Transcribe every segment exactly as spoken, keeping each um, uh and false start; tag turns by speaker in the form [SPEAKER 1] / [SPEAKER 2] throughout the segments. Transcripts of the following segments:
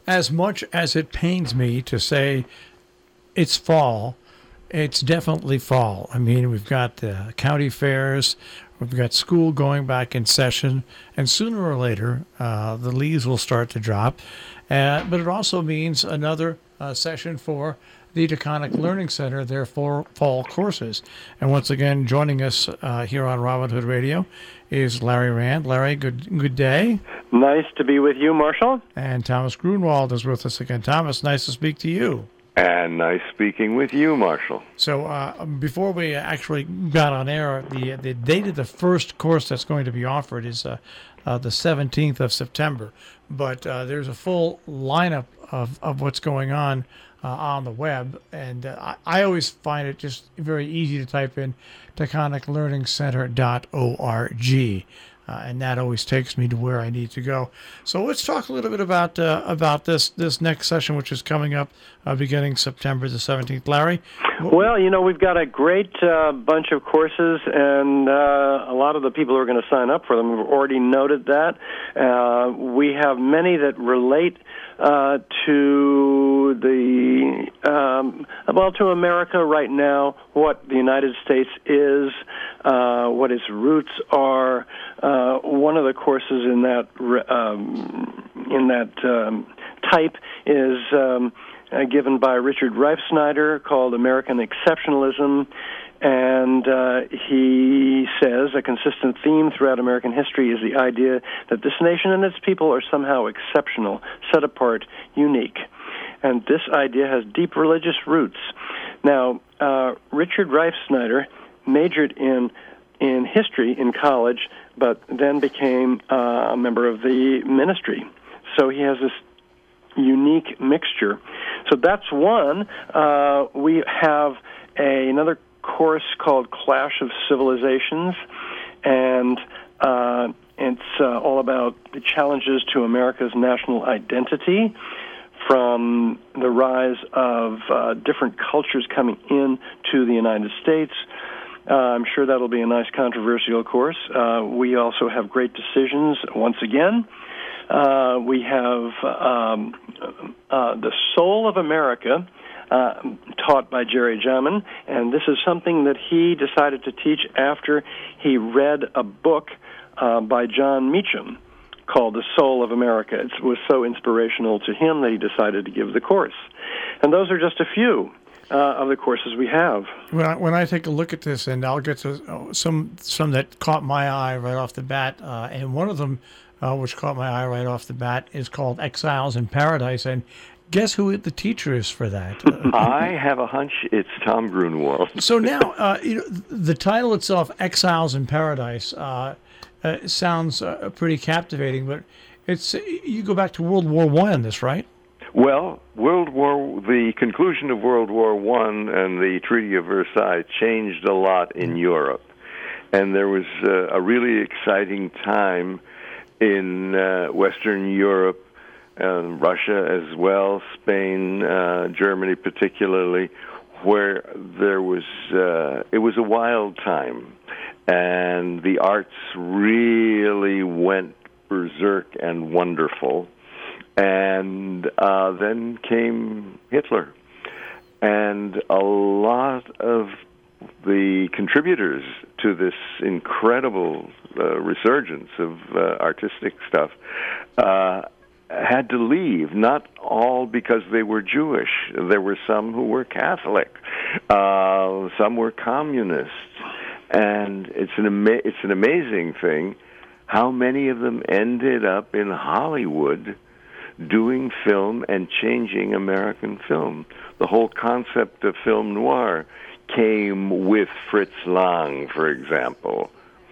[SPEAKER 1] as much as it pains me to say it's fall, it's definitely fall. I mean, we've got the county fairs, we've got school going back in session, and sooner or later, uh, the leaves will start to drop. Uh, but it also means another uh, session for the Taconic Learning Center, their four fall courses. And once again, joining us uh, here on Robin Hood Radio is Larry Rand. Larry, good good day.
[SPEAKER 2] Nice to be with you, Marshall.
[SPEAKER 1] And Thomas Grunwald is with us again. Thomas, nice to speak to you.
[SPEAKER 3] And nice speaking with you, Marshall.
[SPEAKER 1] So uh, before we actually got on air, the the date of the first course that's going to be offered is uh, uh, the seventeenth of September. But uh, there's a full lineup of, of what's going on uh, on the web. And uh, I, I always find it just very easy to type in taconic learning center dot org. Uh, and that always takes me to where I need to go. So let's talk a little bit about uh, about this this next session, which is coming up uh, beginning September the seventeenth. Larry?
[SPEAKER 2] Well, you know, we've got a great uh, bunch of courses, and uh, a lot of the people who are going to sign up for them have already noted that. Uh, we have many that relate uh, to the, um, well, to America right now, what the United States is, uh, what its roots are. Uh, one of the courses in that um, in that um, type is um, uh, given by Richard Reifsnyder, called American Exceptionalism, and uh, he says a consistent theme throughout American history is the idea that this nation and its people are somehow exceptional, set apart, unique. And this idea has deep religious roots. Now, uh, Richard Reifsnyder majored in in history in college, but then became uh, a member of the ministry. So he has this unique mixture. So that's one. Uh, we have a, another course called Clash of Civilizations, and uh, it's uh, all about the challenges to America's national identity, from the rise of uh, different cultures coming in to the United States. Uh, I'm sure that'll be a nice controversial course. Uh, we also have Great Decisions once again. Uh, we have um, uh, The Soul of America, uh, taught by Jerry Jamin, and this is something that he decided to teach after he read a book uh, by John Meacham called The Soul of America. It was so inspirational to him that he decided to give the course. And those are just a few Uh, of the courses we have.
[SPEAKER 1] When I, when I take a look at this, and I'll get to some some that caught my eye right off the bat, uh, and one of them, uh, which caught my eye right off the bat, is called Exiles in Paradise. And guess who the teacher is for that?
[SPEAKER 3] I have a hunch it's Tom Grunwald.
[SPEAKER 1] So now, uh, you know, the title itself, Exiles in Paradise, uh, uh, sounds uh, pretty captivating. But it's you go back to World War One on this, right?
[SPEAKER 3] Well, World War, the conclusion of World War One and the Treaty of Versailles changed a lot in Europe, and there was uh, a really exciting time in uh, Western Europe, uh, Russia as well, Spain, uh, Germany particularly, where there was uh, it was a wild time, and the arts really went berserk and wonderful. And uh, then came Hitler. And a lot of the contributors to this incredible uh, resurgence of uh, artistic stuff uh, had to leave, not all because they were Jewish. There were some who were Catholic. Uh, some were communists. And it's an ama- it's an amazing thing how many of them ended up in Hollywood doing film and changing American film. The whole concept of film noir came with Fritz Lang, for example.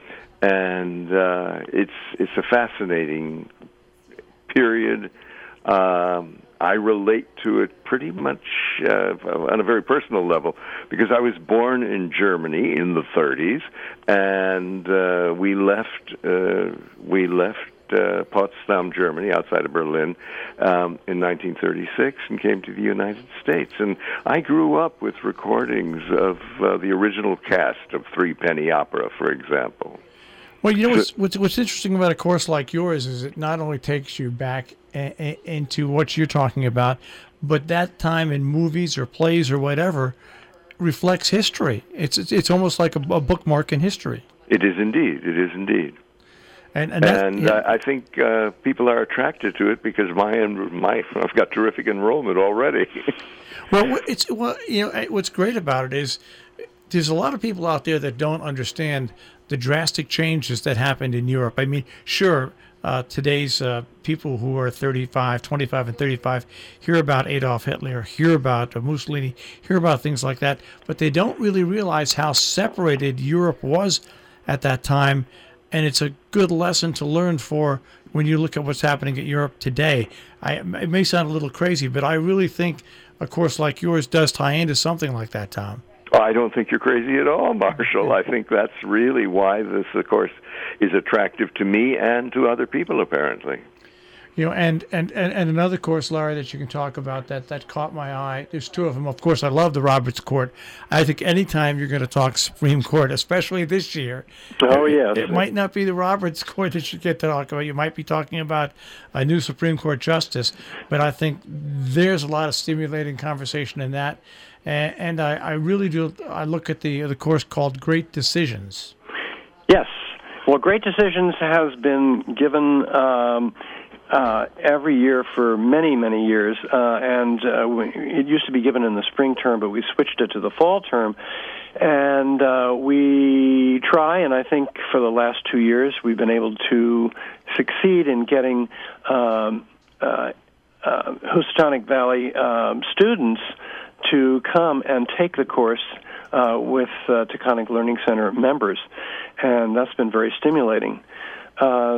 [SPEAKER 3] And uh, it's it's a fascinating period. Um, I relate to it pretty much uh, on a very personal level because I was born in Germany in the thirties, and uh, we left uh, we left Uh, Potsdam, Germany, outside of Berlin, um, in nineteen thirty-six, and came to the United States. And I grew up with recordings of uh, the original cast of Three Penny Opera, for example.
[SPEAKER 1] Well, you know what's, what's what's interesting about a course like yours is it not only takes you back a, a, into what you're talking about, but that time in movies or plays or whatever reflects history. It's it's, it's almost like a, a bookmark in history.
[SPEAKER 3] It is indeed. It is indeed.
[SPEAKER 1] And and, that,
[SPEAKER 3] and
[SPEAKER 1] yeah.
[SPEAKER 3] uh, I think uh, people are attracted to it because my my I've got terrific enrollment already.
[SPEAKER 1] Well, it's well, you know, what's great about it is there's a lot of people out there that don't understand the drastic changes that happened in Europe. I mean, sure, uh, today's uh, people who are thirty-five, twenty-five, and thirty-five hear about Adolf Hitler, hear about uh, Mussolini, hear about things like that, but they don't really realize how separated Europe was at that time. And it's a good lesson to learn for when you look at what's happening in Europe today. I, it may sound a little crazy, but I really think a course like yours does tie into something like that, Tom.
[SPEAKER 3] I don't think you're crazy at all, Marshall. I think that's really why this, of course, is attractive to me and to other people, apparently.
[SPEAKER 1] You know, and, and, and, and another course, Larry, that you can talk about that, that caught my eye. There's two of them. Of course, I love the Roberts Court. I think anytime you're going to talk Supreme Court, especially this year,
[SPEAKER 2] oh,
[SPEAKER 1] it,
[SPEAKER 2] yes.
[SPEAKER 1] it might not be the Roberts Court that you get to talk about. You might be talking about a new Supreme Court justice, but I think there's a lot of stimulating conversation in that. And, and I, I really do. I look at the the course called Great Decisions.
[SPEAKER 2] Yes. Well, Great Decisions has been given um, uh, every year for many, many years, uh, and uh, we, it used to be given in the spring term, but we switched it to the fall term. And uh, we try, and I think for the last two years we've been able to succeed in getting um, uh, uh, Housatonic Valley um, students to come and take the course uh, with uh, Taconic Learning Center members, and that's been very stimulating. Uh,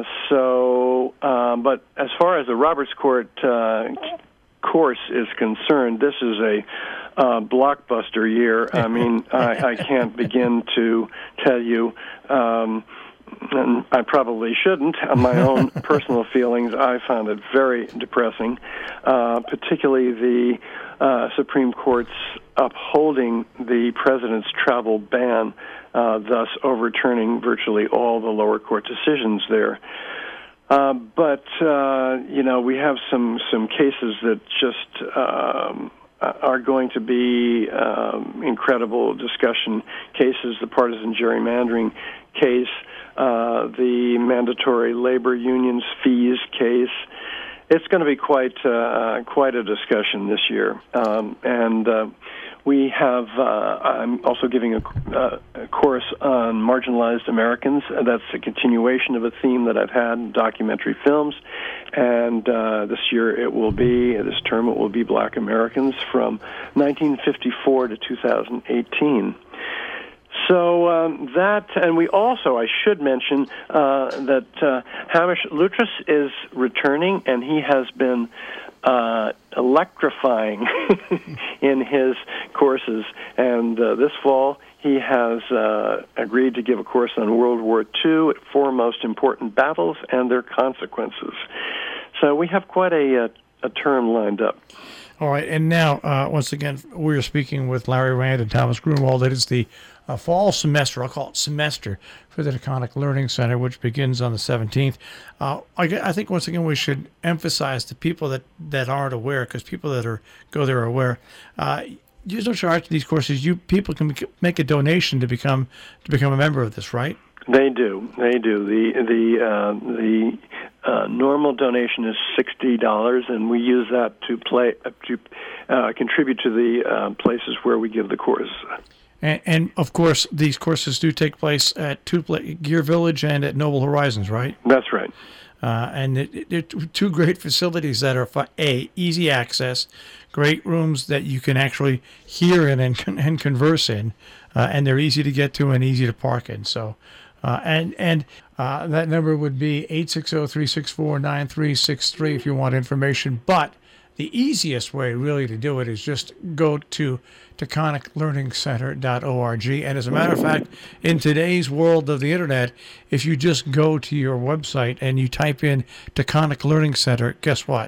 [SPEAKER 2] so, uh, but as far as the Roberts Court uh, course is concerned, this is a uh, blockbuster year. I mean, I, I can't begin to tell you, um, and I probably shouldn't, my own personal feelings. I found it very depressing, uh, particularly the Uh, Supreme Court's upholding the president's travel ban, uh, thus overturning virtually all the lower court decisions there. Uh, but, uh, you know, we have some, some cases that just um, are going to be um, incredible discussion cases, the partisan gerrymandering case, uh, the mandatory labor unions fees case. It's going to be quite uh, quite a discussion this year, um, and uh, we have. Uh, I'm also giving a, uh, a course on marginalized Americans. That's a continuation of a theme that I've had in documentary films, and uh, this year it will be this term it will be Black Americans from nineteen fifty-four to two thousand eighteen. So um, that, and we also, I should mention uh, that uh, Hamish Luttress is returning, and he has been uh, electrifying in his courses. And uh, this fall, he has uh, agreed to give a course on World War Two, four most important battles and their consequences. So we have quite a, a, a term lined up.
[SPEAKER 1] All right, and now, uh, once again, we're speaking with Larry Rand and Thomas Grunwald. It is the uh, fall semester, I'll call it semester, for the Taconic Learning Center, which begins on the seventeenth. Uh, I, I think, once again, we should emphasize to people that, that aren't aware, because people that are go there are aware, uh, there's no charge to these courses. You people can make a donation to become to become a member of this, right?
[SPEAKER 2] They do. They do. The the uh, the uh, normal donation is sixty dollars, and we use that to play uh, to uh, contribute to the uh, places where we give the course.
[SPEAKER 1] And, and of course, these courses do take place at two Gear Village and at Noble Horizons, right?
[SPEAKER 2] That's right.
[SPEAKER 1] Uh, and it, they're two great facilities that are, for A, easy access, great rooms that you can actually hear in and, and converse in, uh, and they're easy to get to and easy to park in. So, uh, and and uh, that number would be eight six zero, three six four, nine three six three if you want information. But the easiest way, really, to do it is just go to taconic learning center dot org. And as a matter of fact, in today's world of the Internet, if you just go to your website and you type in Taconic Learning Center, guess what?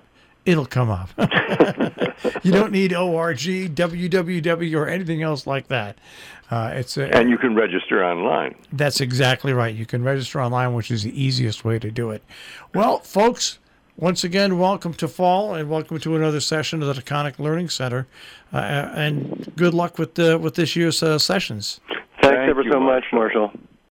[SPEAKER 1] it'll come up. You don't need org, www, or anything else like that. Uh, it's a,
[SPEAKER 3] and you can register online.
[SPEAKER 1] That's exactly right. You can register online, which is the easiest way to do it. Well, folks, once again, welcome to fall, and welcome to another session of the Taconic Learning Center. Uh, and good luck with the, with this year's uh, sessions.
[SPEAKER 2] Thanks
[SPEAKER 3] Thank
[SPEAKER 2] ever
[SPEAKER 3] you,
[SPEAKER 2] so much,
[SPEAKER 3] Marshall.
[SPEAKER 2] Marshall.